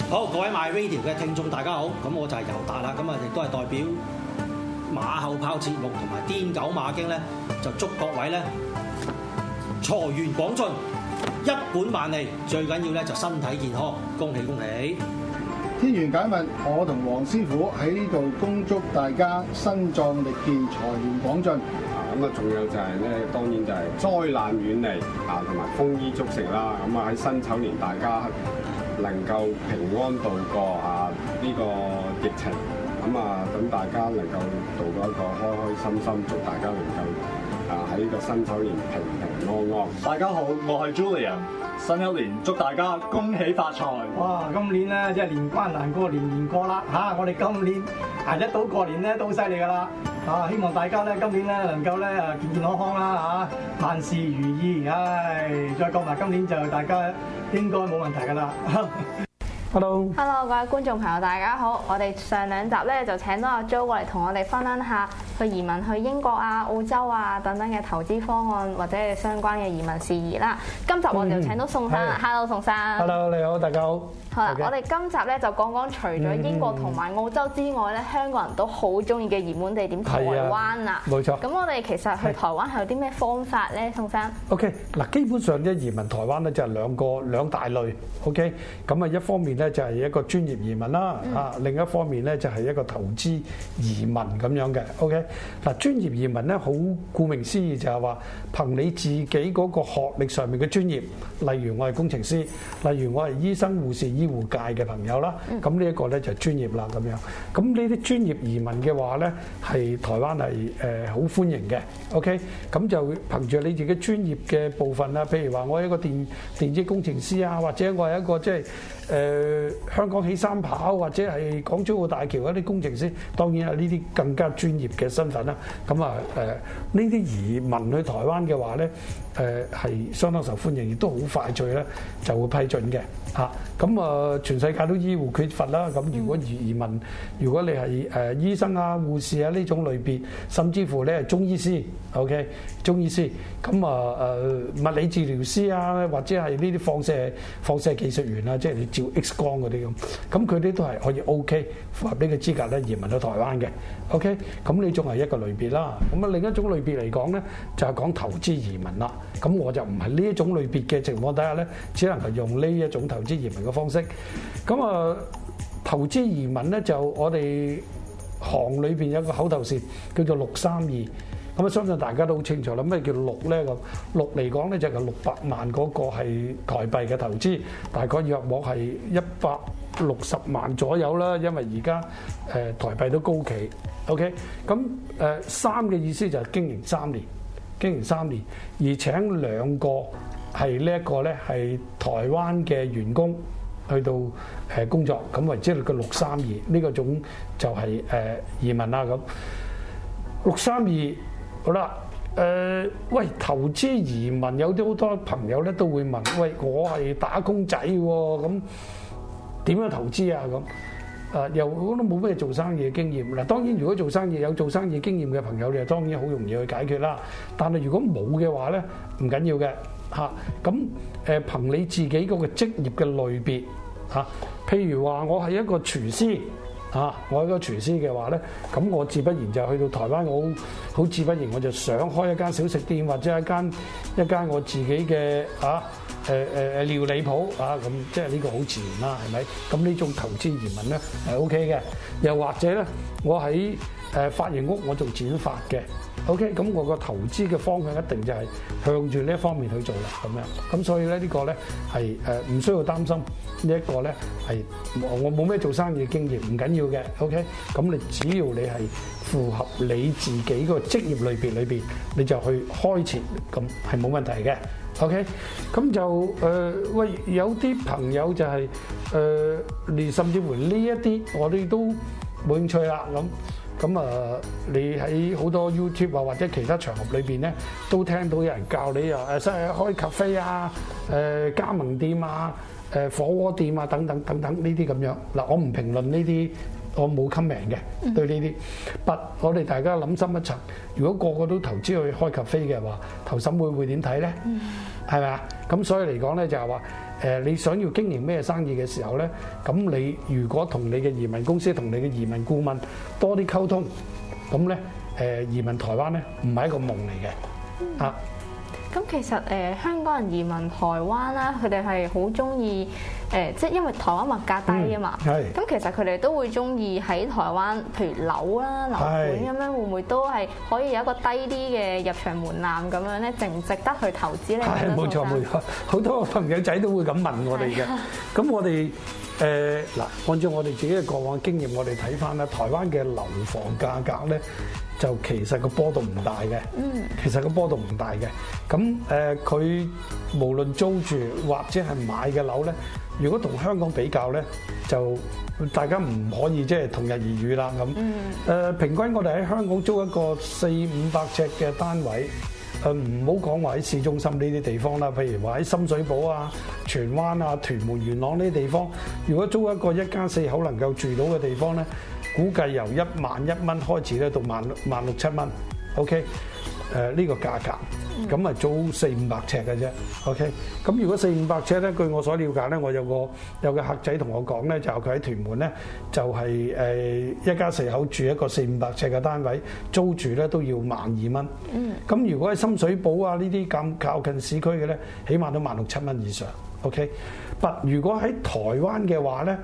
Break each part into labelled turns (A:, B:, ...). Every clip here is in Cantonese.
A: 好，各位 MyRadio 嘅聽眾大家好，咁我就係尤達啦，咁啊亦都係代表馬後炮節目同埋癲狗馬經咧，就祝各位咧財源廣進，一本萬利，最緊要咧就身體健康，恭喜恭喜！
B: 天玄解密，我同黃師傅喺呢度恭祝大家身壯力健、財源廣進。
C: 咁啊，仲有就係咧，當然就係災難遠離啊，同埋豐衣足食啦。咁啊喺辛丑年，大家能夠平安度過啊呢個疫情。咁啊，等大家能夠度過一個開開心心，祝大家能夠啊喺呢個辛丑年平平安安。
D: 大家好，我係 Julian。新一年祝大家恭喜發財！
E: 哇！今年咧即係年關難過年年過啦嚇，我哋今年捱得到過年咧都好犀利噶啦嚇！希望大家咧今年咧能夠咧健健康康啦嚇，萬事如意，再過埋今年就大家應該冇問題噶啦。
F: Hello，
G: 各位觀眾朋友，大家好！我哋上兩集咧就請到阿 Jo 過嚟同我哋分享下去移民去英國啊、澳洲啊等等嘅投資方案或者係相關嘅移民事宜啦。今集我哋就請到宋生啦，Hello 宋生。
F: Hello， 你好，大家好。
G: 好啦，我哋今集咧就講講除咗英國同埋澳洲之外咧，香港人都好中意嘅熱門地點台灣啦。
F: 冇錯。
G: 咁我哋其實去台灣係有啲咩方法咧，宋生
F: ？OK， 嗱，基本上咧移民台灣咧就係兩大類。OK， 咁啊一方面咧就係一個專業移民啦，另一方面咧就係一個投資移民咁樣嘅。OK， 嗱，專業移民咧好顧名思義就係話憑你自己嗰個學歷上面嘅專業，例如我係工程師，例如我係醫生、護士、醫護界嘅朋友啦，咁呢一個咧就係專業啦咁樣。咁呢啲專業移民嘅話咧，係台灣係好歡迎嘅。OK， 咁就憑住你自己專業嘅部分啦，譬如話我係一個電子工程師啊，或者我係一個即係香港起三跑或者係港珠澳大橋嗰啲工程師，當然係呢啲更加專業嘅身份啦。咁啊呢啲移民去台灣嘅話咧，係相當受歡迎，亦都好快脆咧就會批准嘅嚇。咁啊全世界都醫護缺乏啦，咁如果移民，如果你係醫生啊、護士啊呢種類別，甚至乎你係中醫師 ，OK， 中醫師，咁啊物理治療師啊，或者係呢啲放射技術員啊，即係你照 X 光嗰啲咁佢哋都係可以 OK 符合呢個資格咧移民到台灣嘅 OK， 咁呢種係一個類別啦。咁啊另一種類別嚟講咧，就係講投資移民啦。咁我就唔係呢一種類別嘅情況底下咧，只能係用呢一種投資移民嘅方式。咁啊投資移民咧就我哋行裏邊有個口頭禪叫做632。咁啊，相信大家都好清楚啦。咩叫6咧？咁6嚟講咧就係600萬嗰個係台幣嘅投資，大概約莫係160萬左右啦。因為而家台幣都高企 ，OK。咁3嘅意思就係經營3年，而請2個係呢一個咧係台灣嘅員工去到工作，咁為之個632呢個種就係移民啦咁。632好啦，喂，投資移民有啲好多朋友咧都會問，喂，我係打工仔喎，咁點樣投資啊？咁又我都冇咩做生意嘅經驗。嗱，當然如果有做生意經驗嘅朋友，你就當然好容易去解決啦。但係如果冇嘅話咧，唔緊要嘅嚇。咁憑你自己嗰個職業嘅類別嚇，譬如話我係一個廚師。我係一個廚師嘅話咧，咁我自不然就去到台灣，我好自不然我就想開一間小食店或者一間我自己嘅料理鋪咁即係呢個好自然啦，係咪？咁呢種投資移民咧係 OK 嘅，又或者咧我喺髮型屋我做剪髮嘅 ，OK， 咁我個投資嘅方向一定就係向住呢一方面去做啦，咁樣，咁所以咧呢個咧係唔需要擔心。呢一個咧係我冇咩做生意嘅經驗，唔緊要嘅 ，OK。咁你只要你係符合你自己個職業類別裏邊，你就去開設，咁係冇問題嘅 ，OK。咁就喂，有啲朋友就係你甚至乎呢一啲我哋都冇興趣啦，咁你喺好多 YouTube 啊或者其他場合裏邊咧，都聽到有人教你開咖啡啊、加盟店啊。火鍋店啊，等等呢啲咁樣嗱，我唔評論呢啲，我冇 comment 嘅對呢啲。But 我哋大家諗深一層，如果個個都投資去開咖啡嘅話，投審會點睇咧？係咪啊？咁所以嚟講咧就係話你想要經營咩生意嘅時候咧，咁你如果同你嘅移民公司、同你嘅移民顧問多啲溝通，咁咧移民台灣咧唔係一個夢嚟嘅啊。
G: 咁其實香港人移民台灣啦，佢哋係好中意即係因為台灣物價低啊嘛。
F: 係。
G: 咁其實佢哋都會中意喺台灣，譬如樓啦、樓盤咁樣，會唔會都係可以有一個低啲嘅入場門檻咁樣咧？值唔值得去投資咧？
F: 係冇錯冇錯，好多朋友仔都會咁問我哋嘅。咁我哋嗱，按照我哋自己嘅過往經驗，我哋睇翻咧，台灣嘅樓房價格咧，就其實個波動唔大嘅。其實個波動唔大嘅。咁佢無論租住或者係買嘅樓咧，如果同香港比較咧，就大家唔可以即係同日而語啦咁。平均我哋喺香港租一個400-500尺嘅單位。唔好講話喺市中心呢啲地方啦，譬如話喺深水埗啊、荃灣啊、屯門、元朗呢啲地方，如果租一個一家4口能夠住到嘅地方咧，估計由11000蚊開始咧，到16000-17000蚊 ，OK，呢個價格。咁啊租400-500尺嘅啫 ，OK。咁如果400-500尺咧，據我所了解咧，我有個客仔同我講咧，就佢喺屯門咧，就係一家4口住一個400-500尺嘅單位，租住咧都要12000蚊。咁如果喺深水埗啊呢啲咁靠近市區嘅咧，起碼都16000蚊以上 ，OK。如果喺台灣嘅話咧，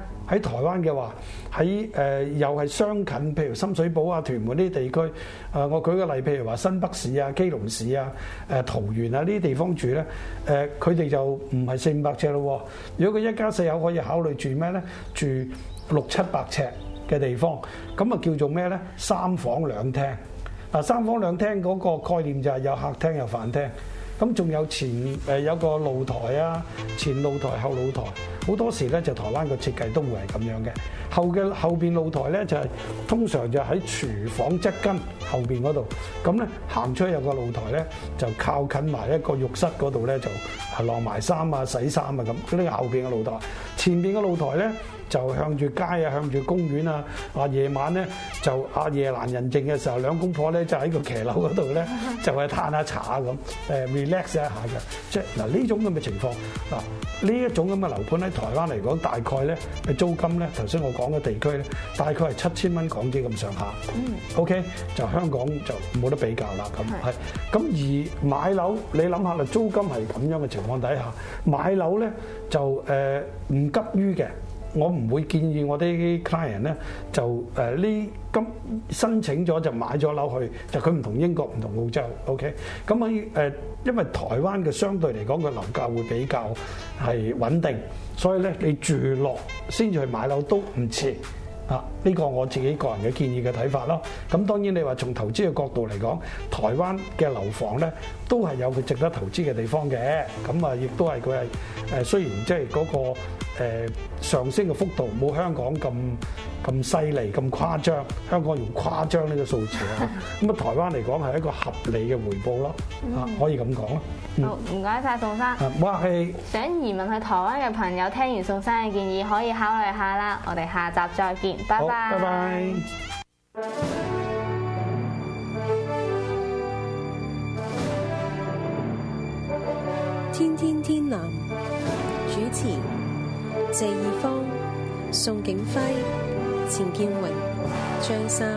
F: 又係相近，譬如深水埗啊、屯門呢啲地區，我舉個例，譬如話新北市啊、基隆市啊、桃園啊呢啲地方住咧，佢哋就唔係400-500尺咯。如果佢一家4口可以考慮住咩咧？住600-700尺嘅地方，咁啊叫做咩咧？3房2廳。嗱，3房2廳嗰個概念就係有客廳有飯廳。咁仲有有個露台啊，前露台後露台，好多時咧就台灣個設計都會係咁樣嘅。後邊露台咧就係通常就喺廚房側跟後邊嗰度，咁咧行出去有個露台咧就靠近埋一個浴室嗰度咧就晾埋衫啊、洗衫啊咁。呢個後邊嘅露台，前邊嘅露台咧就向住街啊、向住公園啊。夜晚咧就夜闌人靜嘅時候，兩公婆咧就喺個騎樓嗰度咧就係嘆下茶咁relax 一下嘅。即係嗱呢種咁嘅情況，嗱呢一種咁嘅樓盤喺台灣嚟講，大概咧嘅租金咧，頭先我講嘅地區咧，大概係7000蚊港紙咁上下。OK， 就香港就冇得比較啦。咁係咁而買樓，你諗下啦，租金係咁樣嘅情況底下，買樓咧就唔急於嘅。我唔會建議我啲 client 咧就咁申請咗就買咗樓去，就佢唔同英國唔同澳洲 ，OK？咁因為台灣嘅相對嚟講個樓價會比較係穩定，所以咧你住落先至去買樓都唔遲啊！呢個我自己個人嘅建議嘅睇法咯。咁當然你話從投資嘅角度嚟講，台灣嘅樓房咧都係有佢值得投資嘅地方嘅。咁啊，亦都係佢係雖然即係嗰個上升嘅幅度冇香港咁犀利咁誇張，香港用誇張呢個數字啊。咁啊，台灣嚟講係一個合理嘅回報咯，可以咁講咯。
G: 好，唔該晒宋生。
F: 哇，係
G: 想移民去台灣嘅朋友，聽完宋生嘅建議，可以考慮下啦。我哋下集再見，拜拜。
F: 拜拜。
H: 天天天藍主持謝義方、宋景輝、錢建榮、張三。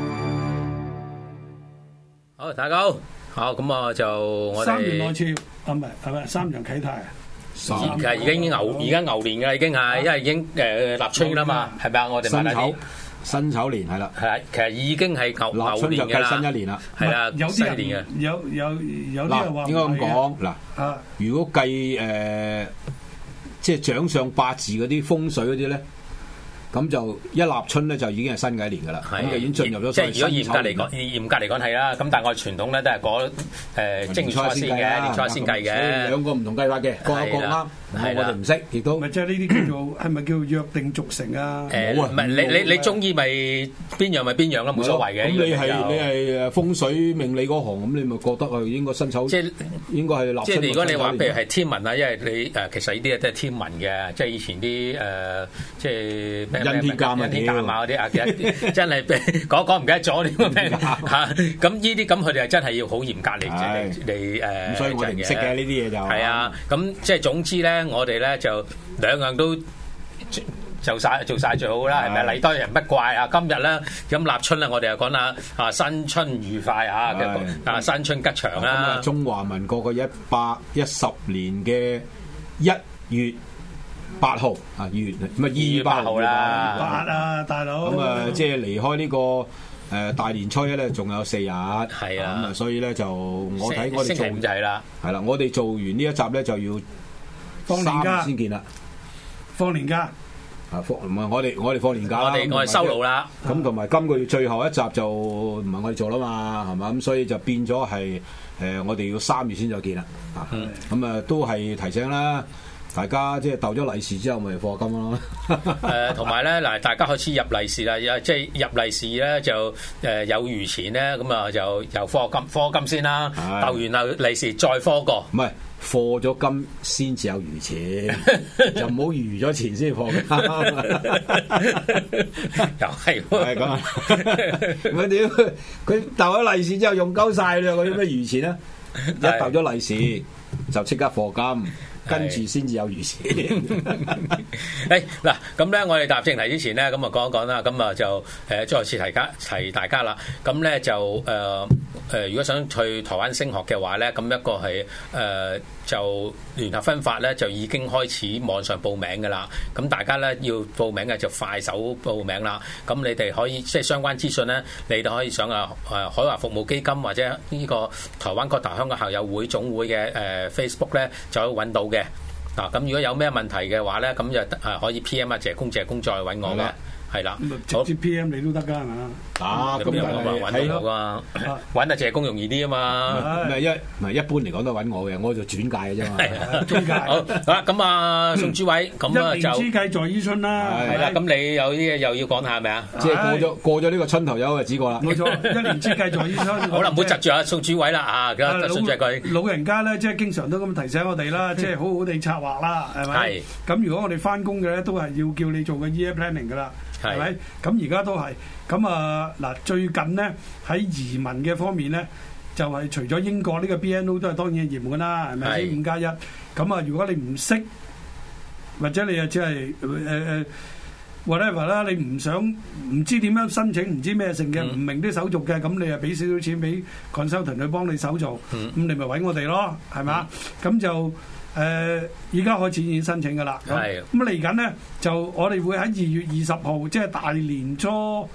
I: 好，大家好。好，咁啊就我哋
F: 3元內潮啊，唔係3陽啟泰啊。
I: 而家已經牛年㗎啦，已經係，因為已經立春啦嘛，係咪啊？我哋買啲
J: 辛丑年係啦，
I: 係啊，其實已經係牛年㗎啦，
J: 新一年啦，
I: 係啦，
F: 有啲人
I: 嘅，
F: 有啲人話
J: 應該咁講嗱，如果計即係掌上八字嗰啲風水嗰啲咧。咁就一立春咧就已經係新嘅一年㗎啦，咁就已經進入咗。即係如果
I: 嚴格嚟講係啦，咁但係我哋傳統咧都係講正月初先嘅，年初先計嘅，
J: 兩個唔同計法嘅，各有各啱。我哋唔識，亦都
F: 咪即係呢啲叫做係咪叫約定俗成啊？
I: 冇啊，唔係你中意咪邊樣咪邊樣咯，冇所謂嘅。
J: 咁你係風水命理嗰行，咁你咪覺得係應該辛丑，即係應該係立春。
I: 即係如果你話譬如係天文啊，因為你其實呢啲都係天文嘅，即係以前啲即係咩
J: 恩天監啊，
I: 恩天監啊嗰啲啊，其實真係講唔記得咗呢個名嚇。咁呢啲咁佢哋係真係要好嚴格嚟誒，
J: 所以我哋唔識嘅呢啲嘢就
I: 係啊。咁即係總之咧，我哋咧就兩樣都做晒最好啦，係咪？禮多人不怪啊！今日咧咁立春咧，我哋又講下啊新春愉快啊，新春吉祥啦。
J: 中華民國嘅110年嘅1月8號啊，2月8號啦，
B: 8啊，大佬。
J: 咁啊，即係離開呢個大年初一咧，仲有4日。
I: 係啊，
J: 咁啊，所以咧就我睇我哋
I: 星期五就係啦。
J: 係啦，我哋做完呢一集咧就要
B: 放年假
J: 先見啦。
B: 放年假。
J: 唔係我哋放年假啦，
I: 我哋收爐啦。
J: 咁同埋今個月最後一集就唔係我哋做啦嘛，係嘛？咁所以就變咗係我哋要3月先再見啦。咁啊都係提醒啦，大家即係鬥咗利是之後咪課金咯。
I: 同埋咧嗱，大家開始入利是啦，即係入利是咧就有餘錢咧，咁啊就由課金先啦，鬥完啦利是再課過。
J: 唔係。課咗金先至有餘錢，就唔好餘咗錢先課金。
I: 又係
J: 咁啊！我屌佢鬥咗利是之後用鳩晒啦，嗰啲咩餘錢啊？一鬥咗利是就即刻課金。跟住先至有餘錢。
I: 嗱，咁咧我哋踏正題之前咧，咁啊講一講啦，咁啊就再次提大家啦。咁咧就如果想去台灣升學嘅話咧，咁一個係就聯合分發咧就已經開始網上報名㗎啦。咁大家咧要報名嘅就快手報名啦。咁你哋可以即係相關資訊咧，你哋可以上海華服務基金或者呢個台灣各大香港校友會總會嘅Facebook 咧就可以揾到嘅。嗱，咁如果有咩問題嘅話咧，咁就可以 PM 啊謝公再揾我嘅。係啦，
B: 直接 PM 你都得㗎係嘛？
J: 咁
I: 揾到我㗎，揾阿謝公容易啲啊嘛。
J: 唔係一般嚟講都揾我嘅，我就轉介嘅啫嘛。
B: 中介。
I: 好啦，咁啊宋主委，咁啊就
B: 一年之計在於春啦。
I: 係啦，咁你有啲嘢又要講下係咪啊？
J: 即係過咗呢個春頭有日子過啦。
B: 冇錯，一年之計在於春。
I: 好啦，唔好窒住阿宋主委啦啊！
B: 老人家咧，即係經常都咁提醒我哋啦，即係好好地策劃啦，係咪？係。咁如果我哋翻工嘅咧，都係要叫你做個 year planning 㗎啦。係咪？咁而家都係咁啊！嗱，最近咧喺移民嘅方面咧，就係除咗英國呢個 BNO 都係當然嚴嘅啦，係咪先5+1？咁啊，如果你唔識或者你啊只係whatever 啦，你唔知點樣申請，唔知咩性嘅，唔明啲手續嘅，咁你啊俾少少錢俾 consultant 去幫你手做，咁你咪揾我哋咯，係嘛？咁就。而家開始已經申請㗎啦，咁嚟緊咧就我哋會喺2月20號，即係大年初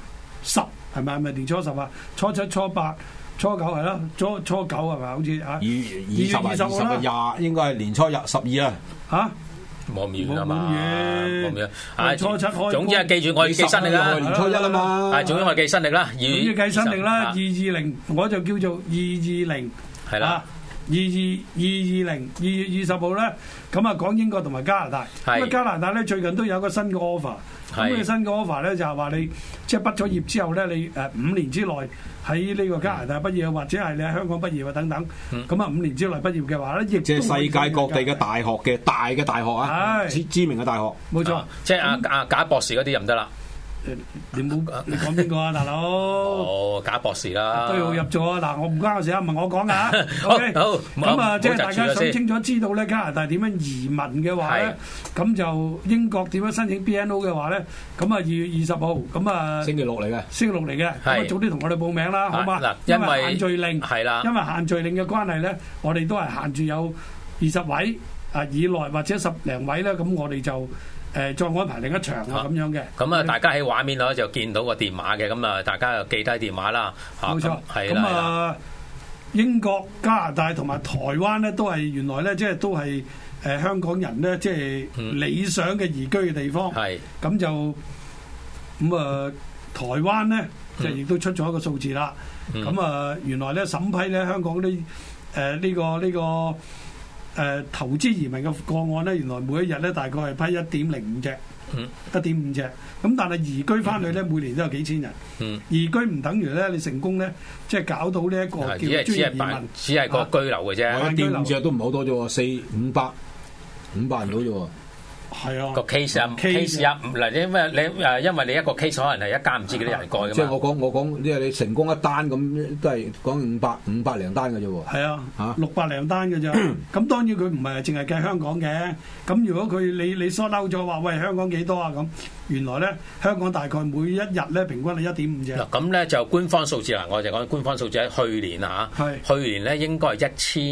B: 10，係咪年初10啊？初7、初8、初9係啦，初9係咪？好似嚇
J: 2月20啊20應該係年初12啊
B: 嚇。
I: 冇咁遠啊嘛，冇咁遠。
B: 初7開，
I: 總之係記住我要記新歷啦，
J: 年初1啊嘛。
I: 係總之我記新歷啦，
B: 總之計新歷啦，220我就叫做220，係啦。220 2月20號咧，咁啊講英國同埋加拿大，咁啊加拿大咧最近都有個新嘅 offer，咁嘅新嘅 offer 咧就係話你即係畢咗業之後咧，你5年之內喺呢個加拿大畢業，或者係你喺香港畢業啊等等，咁啊5年之內畢業嘅話咧，亦
J: 即係世界各地嘅大學嘅大學啊，知名嘅大學，
B: 冇錯，
I: 即係阿賈博士嗰啲就唔得啦。
B: 你講邊個啊，大佬？
I: 哦，賈博士啦，
B: 都要入座啊！嗱，我唔關我事啊，唔係我講㗎。OK，好。咁啊，即係大家想清楚知道咧，加拿大點樣移民嘅話咧，咁就英國點樣申請 BNO 嘅話咧，咁啊2月20號，咁啊
J: 星期六嚟嘅，
B: 咁啊早啲同我哋報名啦，好嘛？
I: 嗱，
B: 因為限聚令
I: 係啦，
B: 因為限聚令嘅關係咧，我哋都係限住有20位以內或者10零位咧，咁我哋就。再安排另一場啊咁樣嘅，
I: 咁啊大家喺畫面度就見到個電話嘅，咁啊大家就記低電話啦。
B: 冇錯，係啦。咁啊英國、加拿大同埋台灣咧，都係原來咧，即係都係香港人咧，即係理想嘅移居嘅地方。係咁就咁啊，台灣咧就亦都出咗一個數字啦。咁啊，原來咧審批咧香港啲呢個。投資移民嘅個案咧，原來每一日咧大概係批1.05隻，1.5隻。咁但係移居翻去咧，每年都有幾千人。移居唔等於咧你成功咧，即係搞到呢一個叫專業移民，
I: 只係個居留嘅啫。
J: 1.5隻都唔係好多啫喎，500人到啫喎。
B: 係啊，
I: 個 case 啊嗱，因為你一個 case 可能係一家唔知幾多人過㗎嘛。
J: 即係我講，即係你成功一單咁，都係講500零單嘅啫喎。
B: 係啊，600零單嘅咋。咁當然佢唔係淨係計香港嘅。咁如果你疏嬲咗話，喂香港幾多啊？咁原來咧香港大概每一日咧平均係1.5隻。
I: 嗱咁咧就官方數字啦，我就講官方數字喺去年啊嚇，去年咧應該係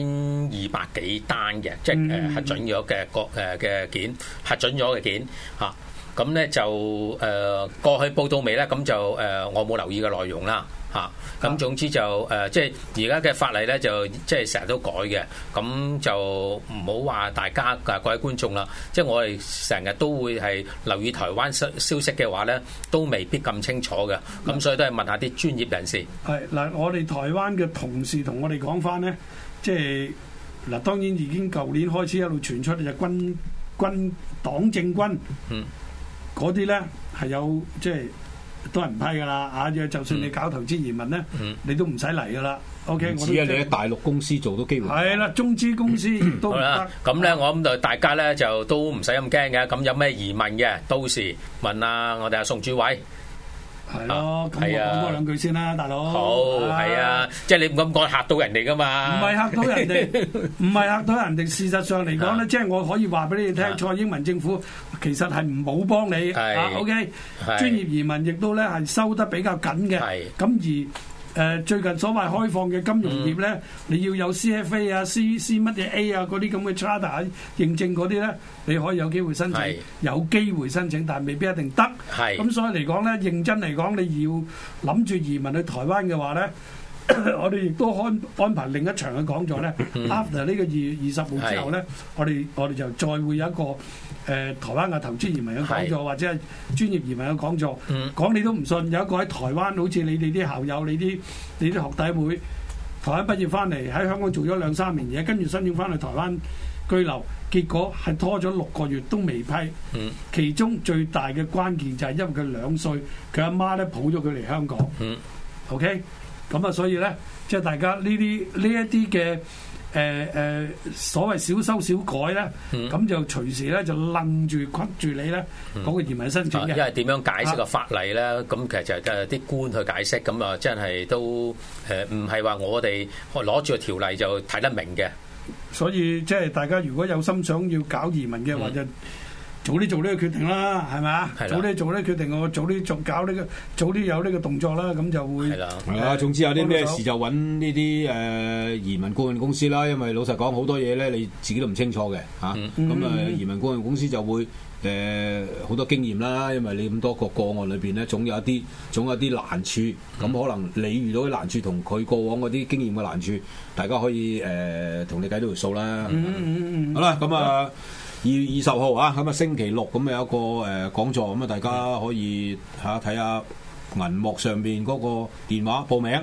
I: 1200幾單嘅，即係核准咗嘅件，核准咗嘅件嚇。咁咧就過去報到未咧？咁就我冇留意嘅內容啦嚇。咁總之就即係而家嘅法例咧就即係成日都改嘅。咁就唔好話大家各位觀眾啦，即係我哋成日都會係留意台灣消息嘅話咧，都未必咁清楚嘅。咁所以都係問下啲專業人士。
B: 係嗱，我哋台灣嘅同事同我哋講翻咧，即係嗱，當然已經舊年開始一路傳出就軍黨政軍。嗰啲咧係有即係都係唔批噶啦啊！就算你搞投資移民咧，你都唔使嚟噶啦。OK，
J: 只係你喺大陸公司做都機會。
B: 係啦，中資公司都唔得。
I: 好啦，咁咧我諗就大家咧就都唔使咁驚嘅。咁有咩疑問嘅，到時問我哋阿宋主委。
B: 係咯，咁我講多兩句先啦，大佬。
I: 好，係啊，即係你唔咁講嚇到人哋噶嘛？
B: 唔係嚇到人哋，唔係嚇到人哋。事實上嚟講咧，即係我可以話俾你聽，蔡英文政府其實係唔冇幫你啊。OK，專業移民亦都咧係收得比較緊嘅。咁而最近所謂開放嘅金融業咧，你要有 CFA 啊、C 乜嘢 A 啊嗰啲咁嘅 charter 認證嗰啲咧，你可以有機會申請，有機會申請，但係未必一定得。咁所以嚟講咧，認真嚟講，你要諗住移民去台灣嘅話咧，我哋亦都安排另一場嘅講座咧。After 呢個2月20號之後咧，我哋就再會有一個台灣嘅投資移民嘅講座，或者係專業移民嘅講座。講你都唔信，有一個喺台灣，好似你哋啲校友、你啲學弟妹，台灣畢業翻嚟喺香港做咗2-3年嘢，跟住申請翻去台灣居留，結果係拖咗6個月都未批。其中最大嘅關鍵就係因為佢2歲，佢阿媽咧抱咗佢嚟香港。OK， 咁啊，所以咧，即係大家呢一啲嘅所謂小修小改咧，咁就隨時咧就楞住困住你咧嗰個移民申請嘅。
I: 因為點樣解釋個法例咧？咁其實就係啲官去解釋，咁啊真係都唔係話我哋攞住個條例就睇得明嘅。所
B: 以即係大家如果有心想要搞移民嘅話，就早啲做呢個決定啦，係咪啊？早啲做呢個決定，我早啲搞呢個，早啲有呢個動作啦，咁就會係
J: 啦。總之有啲咩事就揾呢啲移民顧問公司啦，因為老實講好多嘢咧，你自己都唔清楚嘅嚇。咁移民顧問公司就會好多經驗啦，因為你咁多個案裏邊咧，總有一啲難處。咁可能你遇到啲難處同佢過往嗰啲經驗嘅難處，大家可以同你計到條數啦。好啦，咁啊。2月20號啊，咁啊星期六咁有一個講座，咁啊大家可以睇下銀幕上邊嗰個電話報名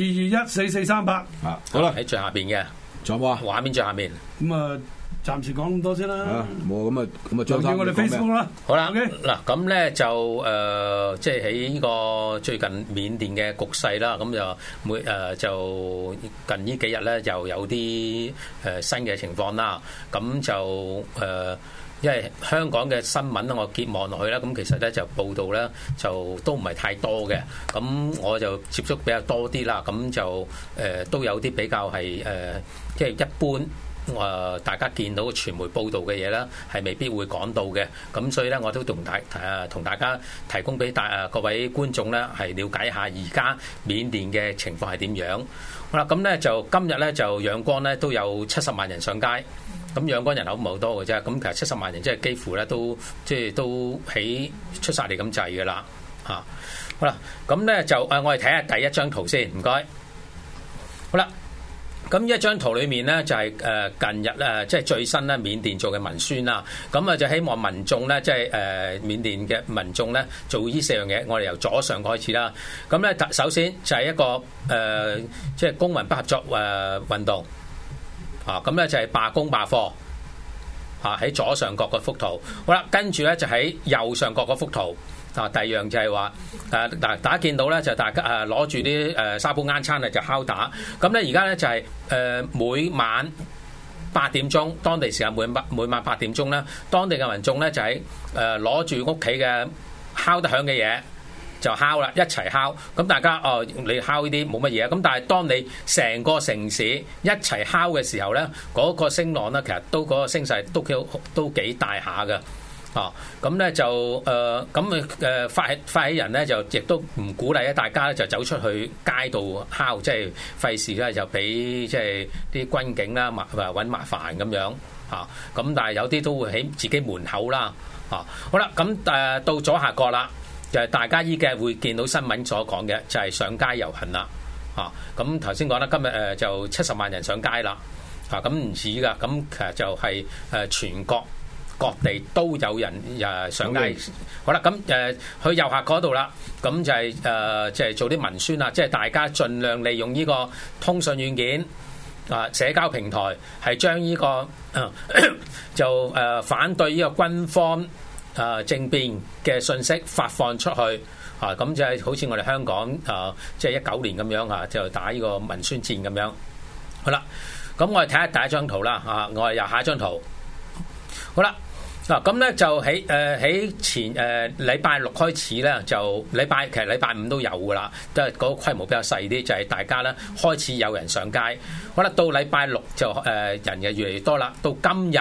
B: 62214438
J: 啊，好啦，
I: 喺最下邊嘅，
J: 仲有冇啊？
I: 畫面最下面。
B: 咁啊，暫時講咁多先啦。
J: 冇咁啊，張生
B: 我哋 Facebook 啦。
I: 好啦，嗱咁咧就即係喺呢個最近緬甸嘅局勢啦，咁就就近呢幾日咧又有啲新嘅情況啦。咁就因為香港嘅新聞咧，我結望落去咧，咁其實咧就報道咧就都唔係太多嘅。咁我就接觸比較多啲啦。咁就都有啲比較係即係一般。大家見到傳媒報道嘅嘢咧，係未必會講到嘅，咁所以咧，我都同大家提供俾各位觀眾咧，係了解下而家緬甸嘅情況係點樣。好啦，咁咧就今日咧就仰光咧都有70萬人上街，咁仰光人口唔係好多嘅啫，咁其實70萬人即係幾乎咧都起出晒嚟咁滯嘅啦嚇。好啦，咁咧就我哋睇下第一張圖先，唔該。好啦。咁一張圖裏面咧就係近日即係最新咧緬甸做嘅文宣啦，咁啊就希望民眾咧即係緬甸嘅民眾咧做呢4樣嘢，我哋由左上開始啦。咁咧首先就係一個即係公民不合作運動啊，咁咧就係罷工罷課啊，喺左上角嗰幅圖。好啦，跟住咧就喺右上角嗰幅圖。第二樣就係話大家見到咧就大家攞住啲沙煲罌罉就敲打，咁咧而家咧就係每晚 8點鐘，當地時間每晚8點鐘咧，當地嘅民眾咧就喺攞住屋企嘅敲得響嘅嘢就敲啦，一齊敲。咁大家你敲呢啲冇乜嘢，咁但係當你成個城市一齊敲嘅時候咧，嗰個聲浪咧其實都嗰個聲勢都幾大下嘅。咁咧就發起人咧就亦都唔鼓勵咧大家咧就走出去街度敲，即係費事咧就俾即係啲軍警啦揾麻煩咁樣咁但係有啲都會喺自己門口啦好啦，咁到左下角啦，就係大家依嘅會見到新聞所講嘅就係上街遊行啦咁頭先講啦，今日就70萬人上街啦咁唔止噶，咁其實就係全國各地都有人上街，好啦，咁去右下嗰度啦，咁就係即係做啲文宣啦，即係大家盡量利用呢個通訊軟件社交平台，係將呢個就反對呢個軍方政變嘅信息發放出去咁就係好似我哋香港即係19年咁樣就打呢個文宣戰咁樣。好啦，咁我哋睇下第一張圖啦我哋又下一張圖，好啦。嗱咁咧就喺前禮拜6開始咧，就其實禮拜5都有噶啦，都係嗰個規模比較細啲，就係大家咧開始有人上街。好啦，到禮拜6就人就越嚟越多啦。到今日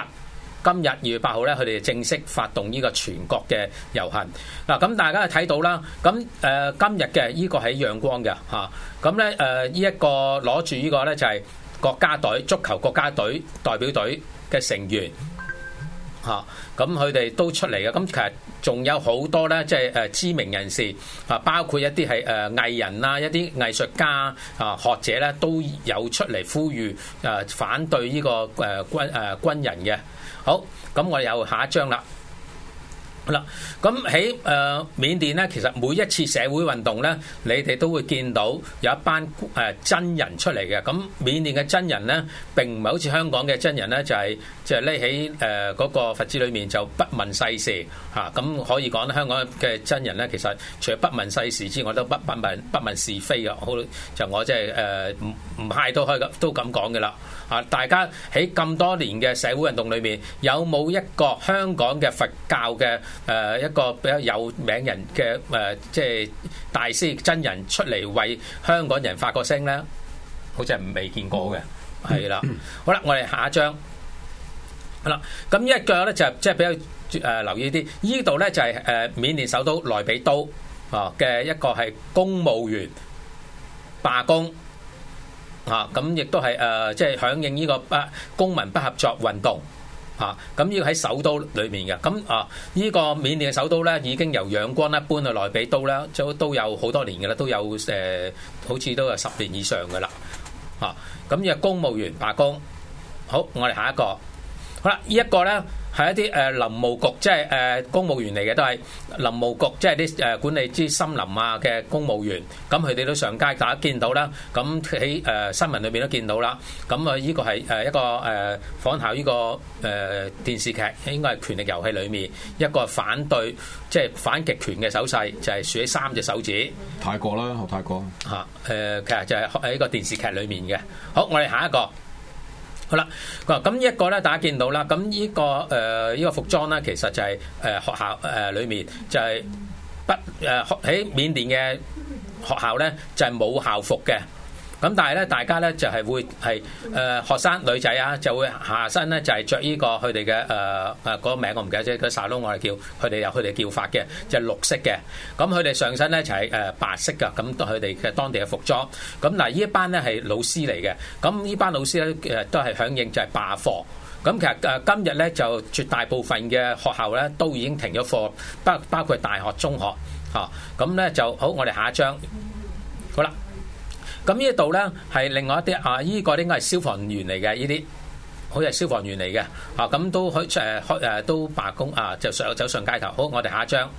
I: 2月8號咧，佢哋正式發動呢個全國嘅遊行。嗱咁大家睇到啦，咁今日嘅呢個係陽光嘅咁咧呢一個攞住呢個咧就係國家隊足球國家隊代表隊嘅成員。咁佢哋都出嚟嘅，咁其實仲有好多咧，即係知名人士包括一啲係藝人啦、一啲藝術家學者咧，都有出嚟呼籲反對呢個軍人嘅。好，咁我哋有下一張啦。好啦，咁喺緬甸咧，其實每一次社會運動咧，你哋都會見到有一班真人出嚟嘅。咁緬甸嘅真人咧，並唔係好似香港嘅真人咧，就係匿喺嗰個佛寺裏面就不問世事咁可以講香港嘅真人咧，其實除咗不問世事之外，都不問是非嘅。好，就我即係唔派都可以都咁講嘅啦。大家喺咁多年嘅社會運動裏面，有冇一個香港嘅佛教嘅一個比較有名人嘅即係大師真人出嚟為香港人發個聲咧？好似係未見過嘅，係啦。好啦，我哋下一張。好啦，咁呢一個咧就即係比較留意啲，呢度咧就係緬甸首都內比都嘅一個係公務員罷工。咁亦都係即係響應呢個公民不合作運動咁呢個喺首都裏面嘅。咁呢個緬甸嘅首都咧已經由仰光咧搬去內比都咧，都有好多年嘅啦，都有好似都有10年以上嘅啦。咁呢個公務員罷工。好，我哋下一個。好啦，呢一個咧係一啲林務局，即係公務員嚟嘅，都係林務局，即係啲管理啲森林嘅公務員。咁佢哋都上街，大家見到啦。咁喺新聞裏邊都見到啦。咁呢個係一個仿效呢個電視劇，應該係《權力遊戲》裏面一個反對即係反極權嘅手勢，就係豎起3隻手指。
J: 泰國啦，學泰國
I: 其實就係喺個電視劇裏面嘅。好，我哋下一個。好啦，咁呢一個咧，大家見到啦。咁呢個服裝咧，其實就係學校裏面就係喺緬甸嘅學校咧，就係冇校服嘅。咁但係咧，大家咧就係會係學生女仔就會下身咧就係着呢個佢哋嘅嗰個名我唔記得咗，個 salon 我哋叫佢哋有佢哋叫法嘅，就係綠色嘅。咁佢哋上身咧就係白色㗎，咁佢哋嘅當地嘅服裝。咁嗱，呢一班咧係老師嚟嘅，咁呢班老師咧都係響應就係罷課。咁其實今日咧就絕大部分嘅學校咧都已經停咗課，包括大學、中學咁咧就好。我哋下一張。好啦。咁呢度咧係另外一啲依個應該係消防員嚟嘅，呢啲好似係消防員嚟嘅咁都都罷工就走上街頭。好，我哋下一張。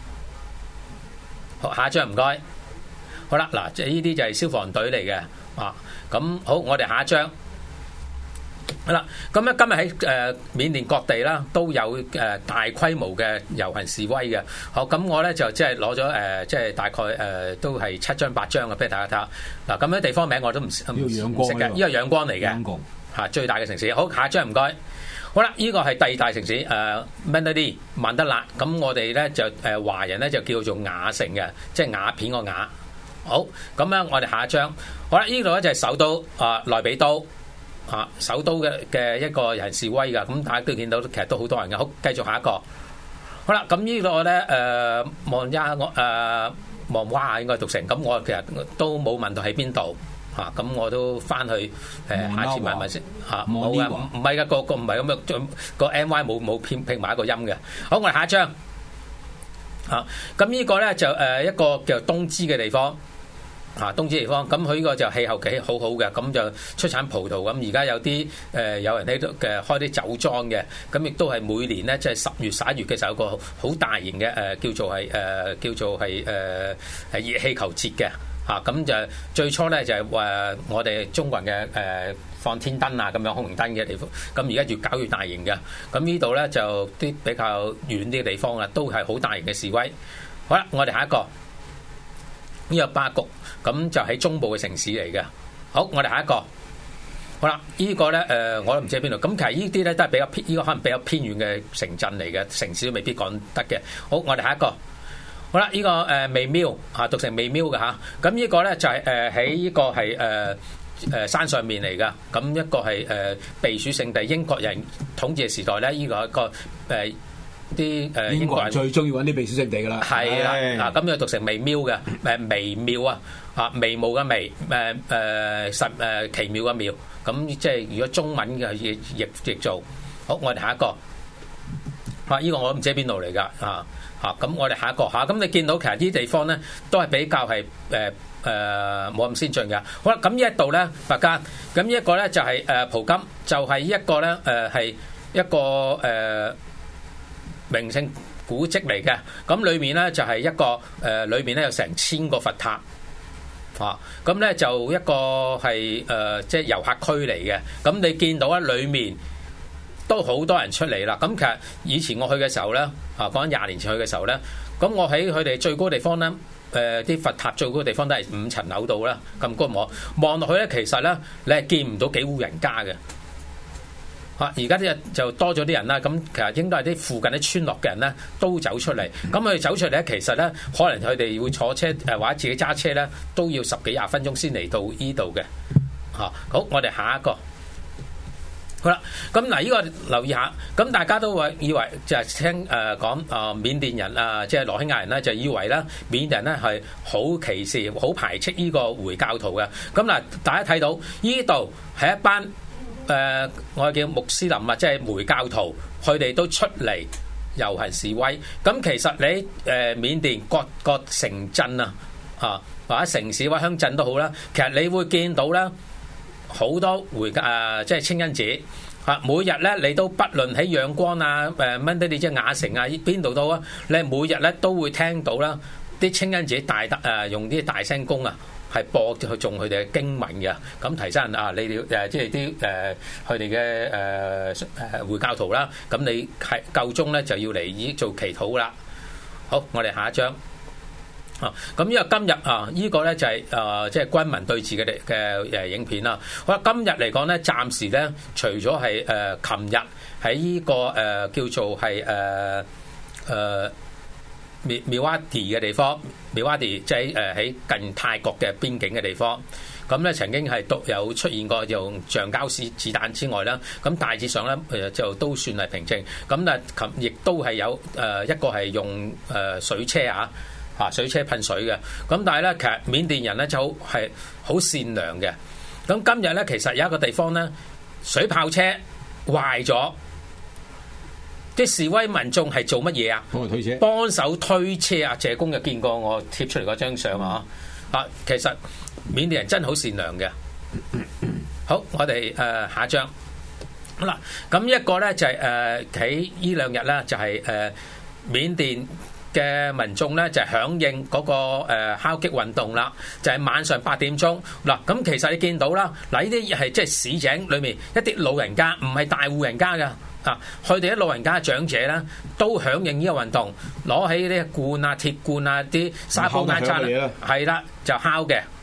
I: 好，下一張唔該。好啦，嗱，即係呢啲就係消防隊嚟嘅咁好，我哋下一張。好啦，咁咧今日喺緬甸各地啦都有大規模嘅遊行示威嘅。好，咁我咧就即係攞咗即係大概都係7張8張嘅俾大家睇下。嗱，咁樣地方名我都唔識嘅，呢個仰光嚟嘅。 嚇最大嘅城市。好，下一張唔該。好啦，呢個係第二大城市Mandalay 曼德勒。咁我哋咧就華人咧就叫做瓦城嘅，即係瓦片個瓦。好，咁樣我哋下一張。好啦，呢度咧就係首都內比都首都嘅一個人示威㗎。咁大家都見到其實都好多人嘅。好，繼續下一個。好啦，咁呢度咧望哇應該讀成。咁我其實都冇問到喺邊度。咁我都翻去下次問問先冇嘅，唔係嘅，個唔係咁樣，個 MY 冇拼埋一個音嘅。好，我哋下一張咁呢個咧就一個叫東芝嘅地方東芝地方。咁佢呢個就氣候幾好好嘅，咁就出產葡萄。咁而家有啲有人喺度嘅開啲酒莊嘅，咁亦都係每年咧即係10月11月嘅時候有個好大型嘅叫做係熱氣球節嘅。咁就最初咧就係話我哋中國人嘅放天燈咁樣空明燈嘅地方，咁而家越搞越大型嘅。咁呢度咧就啲比較遠啲嘅地方啦，都係好大型嘅示威。好啦，我哋下一個呢個巴谷，咁就喺中部嘅城市嚟嘅。好，我哋下一個。好啦，呢個咧我都唔知喺邊度。咁其實呢啲咧都係比較呢個可能比較偏遠嘅城鎮嚟嘅，城市都未必講得嘅。好，我哋下一個。好啦，呢個微廟讀成微廟嘅嚇，咁呢個咧就係喺呢個係山上面嚟噶，咁一個係避暑勝地。英國人統治嘅時代咧，呢個係一個啲英國人
J: 最中意揾啲避暑勝地噶啦。
I: 係啦，咁又讀成微廟嘅微廟微霧嘅微奇妙嘅妙，咁即係如果中文嘅譯做。好，我哋下一個。呢個我都唔知喺邊度嚟㗎咁我哋下一個咁你見到其實啲地方咧都係比較係冇咁先進嘅。好啦，咁呢一度咧白間，咁呢一個咧就係蒲金，就係一個咧係一個名勝古蹟嚟嘅。咁裏面咧就係一個裏面咧有成1000個佛塔咁咧就一個係即係遊客區嚟嘅。咁你見到咧裏面都好多人出嚟啦。咁其實以前我去嘅時候咧，講緊20年前去嘅時候咧，咁我喺佢哋最高地方咧，啲佛塔最高嘅地方都係5層樓度啦，咁高望落去咧，其實咧你係見唔到幾戶人家嘅。而家啲就多咗啲人啦，咁其實應該係啲附近啲村落嘅人咧都走出嚟。咁佢哋走出嚟咧，其實咧可能佢哋會坐車或者自己揸車咧，都要10幾20分鐘先嚟到依度嘅。好，我哋下一個。好啦，咁嗱，呢個留意下，咁大家都會以為就係聽講緬甸人即係羅興亞人咧，就以為咧緬甸人咧係好歧視、好排斥呢個回教徒嘅。咁嗱，大家睇到呢度係一班我哋叫穆斯林即係回教徒，佢哋都出嚟遊行示威。咁其實你緬甸各城鎮或者城市或者鄉鎮都好啦，其實你會見到咧。好多即係清真寺每日咧你都不論喺仰光Mandalay即係瓦城邊度都你每日咧都會聽到啦啲清真寺用啲大聲公係播去誦佢哋嘅經文嘅。咁提醒人你哋即係啲佢哋嘅回教徒啦，咁你係夠鐘咧就要嚟做祈禱啦。好，我哋下一張。咁因為今日呢個咧就係即係軍民對峙嘅影片啦。好啦，今日嚟講咧，暫時咧除咗係琴日喺呢個叫做係Mewati 嘅地方，Mewati即係喺近泰國嘅邊境嘅地方。咁咧曾經係有出現過用橡膠子彈之外啦，咁大致上咧就都算係平靜。咁亦都係有一個係用水車水車噴水嘅。咁但係咧，其實緬甸人咧就係好善良嘅。咁今日咧，其實有一個地方咧，水炮車壞咗，啲示威民眾係做乜嘢啊？
J: 推車，
I: 幫手推車啊！謝公就見過我貼出嚟嗰張相其實緬甸人真係好善良嘅。好，我哋下一張。好啦，咁一個咧就係喺呢兩日咧就係緬甸嘅民眾咧就係響應嗰個敲擊運動啦，就係晚上8點鐘嗱。咁其實你見到啦，嗱呢啲係即係市井裏面一啲老人家，唔係大戶人家㗎佢哋啲老人家長者咧都響應呢個運動，攞起啲罐鐵罐啲沙煲罌罉係啦就敲嘅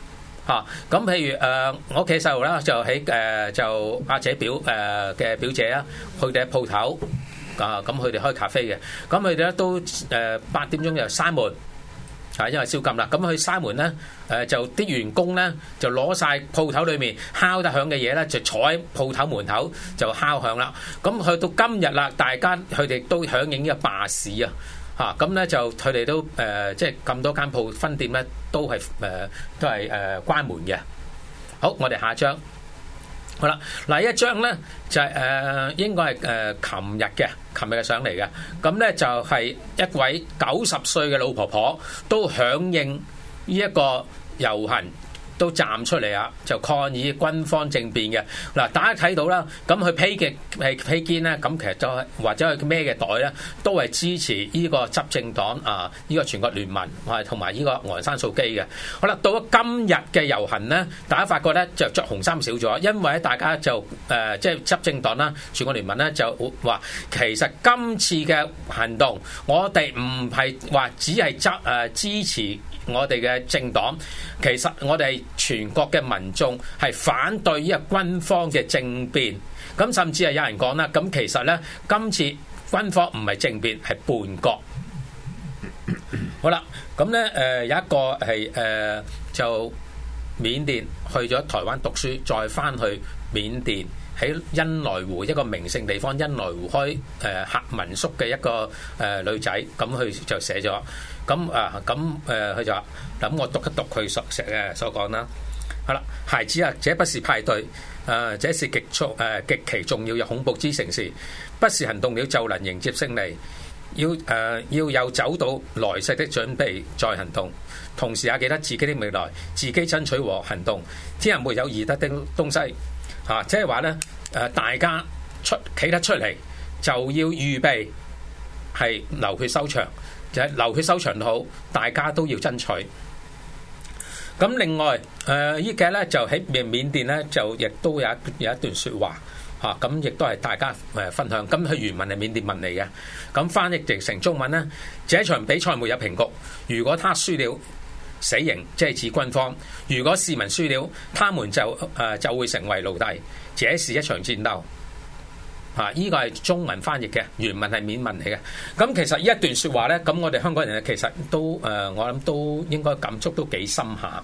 I: 嚇。咁譬如我屋企細路啦，就喺就阿姐嘅表姐啊，佢哋喺鋪頭啊，咁佢哋開咖啡嘅，咁佢哋咧都8點鐘就閂門。因為宵禁啦，咁佢閂門咧，就啲員工咧就攞晒鋪頭裏面敲得響嘅嘢咧，就坐喺鋪頭門口就敲響啦。咁去到今日啦，大家佢哋都響應呢個罷市啊，咁咧就佢哋都即係咁多間鋪分店咧，都係關門嘅。好，我哋下一張。好啦，嗱一張咧就係應該係琴日嘅相嚟嘅，咁咧就係一位90歲嘅老婆婆都響應呢一個遊行，都站出嚟啊，就抗議軍方政變嘅。嗱，大家睇到啦，咁佢披肩咧，咁其實就係或者佢孭嘅袋咧，都係支持呢個執政黨啊，呢個全國聯盟同埋呢個昂山素姬嘅。好啦，到咗今日嘅遊行咧，大家發覺咧就着紅衫少咗，因為大家就即係執政黨啦，全國聯盟咧就話其實今次嘅行動，我哋唔係話只係支持我哋嘅政黨，其實我哋全國嘅民眾係反對呢個軍方嘅政變，咁甚至係有人講啦，咁其實咧今次軍方唔係政變，係叛國。好啦，咁咧有一個係就緬甸去咗台灣讀書，再翻去緬甸喺茵萊湖一個名勝地方，茵萊湖開民宿嘅一個女仔，咁佢就寫咗。佢就話，咁我讀一讀佢所講啦。好啦，孩子啊，這不是派對，這是極其重要嘅恐怖之城市，不是行動了就能迎接勝利，要有走到來世的準備再行動，同時也記得自己的未來，自己爭取和行動，天下沒有易得的東西。即係話咧，大家企得出嚟就要預備係流血收場。就係流血收場都好，大家都要爭取。咁另外，依嘅咧就喺緬甸咧，就亦都有一段説話嚇，咁亦都係大家分享。咁佢原文係緬甸文嚟嘅，咁翻譯成中文咧，這場比賽沒有平局，如果他輸了，死刑即係指軍方；如果市民輸了，他們就會成為奴隸。這是一場戰鬥。依個係中文翻譯嘅，原文係緬文嚟嘅。咁其實呢一段説話咧，咁我哋香港人其實都我諗都應該感觸都幾深下。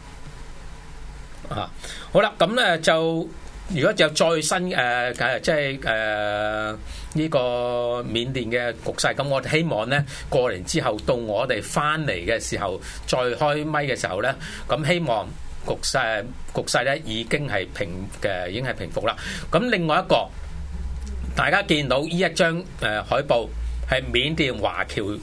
I: 好啦，咁咧就如果就再新即係呢個緬甸嘅局勢，咁我哋希望咧過年之後到我哋翻嚟嘅時候，再開咪嘅時候咧，咁希望局勢咧已經係平復啦。咁另外一個。大家見到呢一張海報係緬甸華僑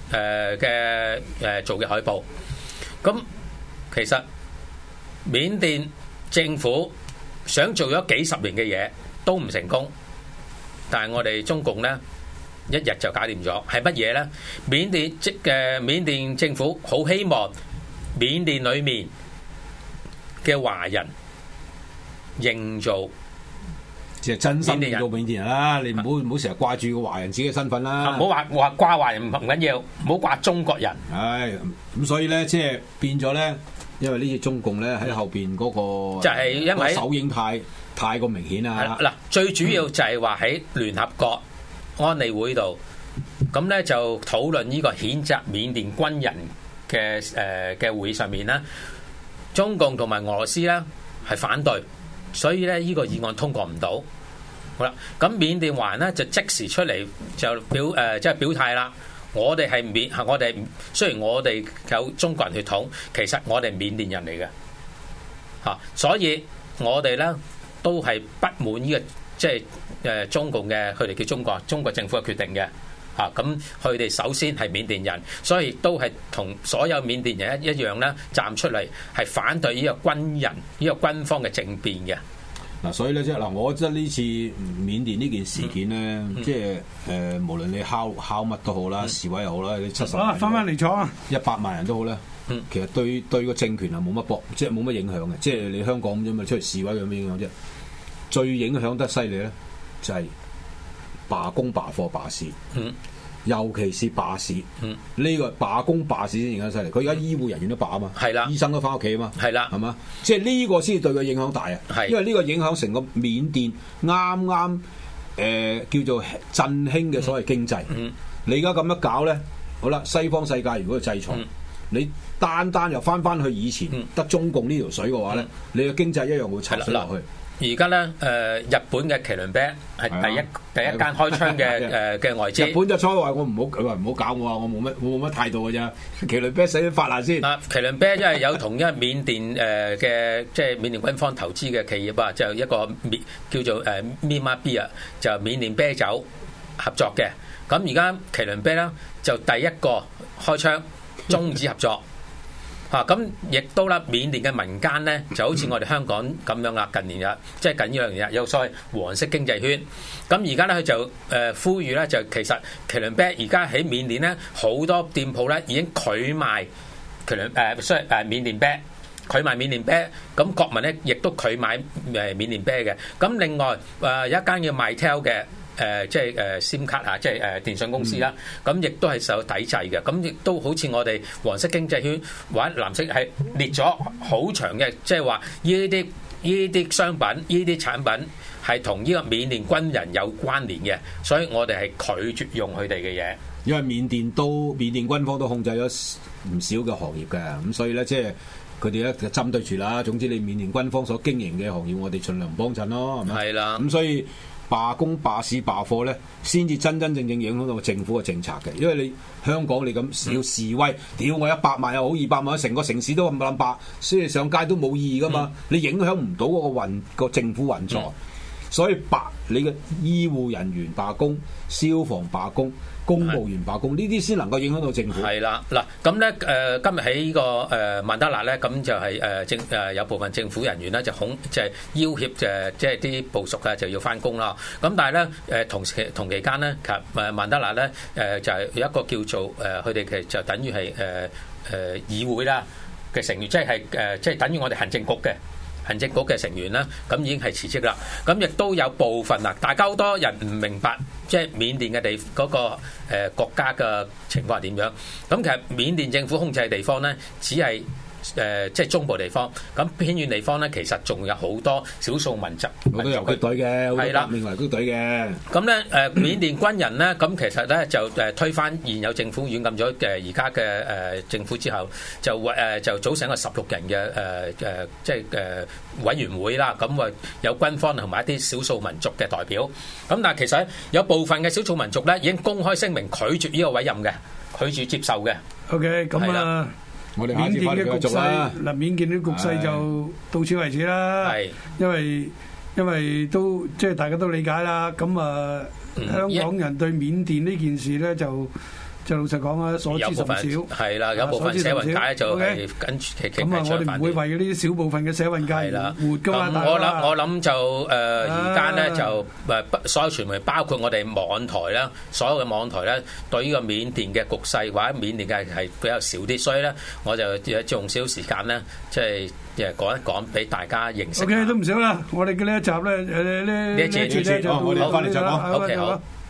I: 做嘅海報，咁其實緬甸政府想做咗幾十年嘅嘢都唔成功，但係我哋中共咧一日就搞掂咗，係乜嘢咧？緬甸政府好希望緬甸裏面嘅華人認做。
J: 即係真心認做緬甸人啦，你唔好成日掛住個華人自己嘅身份啦。
I: 唔好話掛華人唔緊要，唔好掛中國人。
J: 咁所以咧，即係變咗咧，因為呢次中共咧喺後邊嗰個
I: 就係因為
J: 手影太過明顯啦。
I: 嗱，最主要就係話喺聯合國安理會度，咁咧就討論呢個譴責緬甸軍人嘅會上面咧，中共同埋俄羅斯咧係反對。所以咧，呢個議案通過唔到。好啦，咁緬甸華人咧就即時出嚟就即係表態啦。我哋係雖然我哋有中國人血統，其實我哋係緬甸人嚟嘅。所以我哋咧都係不滿呢個即係中共嘅佢哋叫中國政府嘅決定嘅。咁佢哋首先係緬甸人，所以都係同所有緬甸人一樣咧，站出嚟係反對呢個軍方嘅政變嘅。
J: 所以咧即係我覺得呢次緬甸呢件事件咧，即係無論你敲乜都好啦，示威又好啦，你70萬
B: 翻嚟坐啊
J: ，100萬人都好咧，其實對個政權係冇乜即係冇乜影響嘅。即係你香港咁啫嘛，出嚟示威有咩影響啫？最影響得犀利咧，就係罷工、罷課、罷市。 尤其是罷市，呢個罷工罷市先影響犀利。佢而家醫護人員都罷啊嘛，
I: 係啦，
J: 醫生都翻屋企啊嘛，
I: 係啦，
J: 係嘛？即係呢個先對佢影響大啊，
I: 係
J: 因為呢個影響成個緬甸啱啱叫做振興嘅所謂經濟。你而家咁樣搞咧，好啦，西方世界如果制裁，你單又翻去以前得中共呢條水嘅話咧，你嘅經濟一樣會插水落去。
I: 而家咧，日本嘅麒麟啤係第一間開槍嘅外資。
J: 日本就初話我佢話唔好搞我啊，我冇乜態度嘅啫。麒麟啤使發爛先。
I: 麒麟啤因為有同一緬甸嘅即係緬甸軍方投資嘅企業啊，就一個叫做Myanmar Beer 就緬甸啤酒合作嘅。咁而家麒麟啤咧就第一個開槍終止合作。咁亦都啦，緬甸嘅民間咧就好似我哋香港咁樣啦，近年即係近呢2年有所謂黃色經濟圈。咁而家咧佢就呼籲咧，就其實麒麟啤而家喺緬甸咧好多店鋪咧已經拒賣麒麟緬甸啤，拒賣緬甸啤。咁國民咧亦都拒買緬甸啤嘅。咁另外有一間叫 Mytel 嘅。即係SIM 卡啊，即係電信公司啦，咁亦都係受抵制嘅，咁亦都好似我哋黃色經濟圈或者藍色係列咗好長嘅，即係話呢啲商品、呢啲產品係同呢個緬甸軍人有關聯嘅，所以我哋係拒絕用佢哋嘅嘢。
J: 因為緬甸軍方都控制咗唔少嘅行業嘅，咁所以咧即係佢哋咧就針對住啦。總之你緬甸軍方所經營嘅行業，我哋盡量唔幫襯咯，係咪？係啦。咁所以罷工、罷市、罷課咧，先至真正影響到政府嘅政策嘅。因為你香港你咁少示威，屌我100萬又好200萬，成個城市都咁冧白，所以上街都冇意義噶嘛。你影響唔到嗰個政府運作，所以你嘅醫護人員罷工、消防罷工、公務員罷工呢啲先能夠影響到政府。
I: 係啦，嗱咁咧今日喺呢個曼德勒咧，咁就係有部分政府人員咧就係要挾即係啲部屬啊就要翻工啦。咁但係咧同期間咧，其實曼德勒咧就係有一個叫做佢哋其實就等於係議會啦嘅成員，即係等於我哋行政局嘅成員啦，咁已經係辭職啦。咁亦都有部分啦，大家好多人唔明白，即係緬甸嘅嗰個國家嘅情況係點樣。咁其實緬甸政府控制嘅地方咧，只係即係中部地方。咁偏遠地方咧，其實仲有好多少數民族。
J: 好多游擊隊嘅，好多革命游擊隊嘅。
I: 咁咧緬甸軍人咧，咁其實咧就推翻現有政府軟禁咗而家嘅政府之後，就組成一個16人嘅即係委員會啦。咁有軍方同埋一啲少數民族嘅代表。咁但係其實有部分嘅少數民族咧已經公開聲明拒絕呢個委任嘅，拒絕接受嘅。
B: OK，咁啊。
J: 我哋
B: 緬甸嘅局勢嗱，緬甸啲局勢就到此為止啦。係，因為都即係大家都理解啦。咁香港人對緬甸呢件事咧就老實講啊，所知甚少。係啦，有部分社運界就係跟住咁啊，我哋唔會為呢啲小部分嘅社運界活噶嘛。我諗就而家咧就所有傳媒，包括我哋網台啦，所有嘅網台咧，對呢個緬甸嘅局勢或者緬甸嘅係比較少啲，所以咧我就用少時間咧，即係講一講俾大家認識。OK， 都唔少啦，我哋嘅呢一集咧，呢一節咧就到呢度啦。OK，好。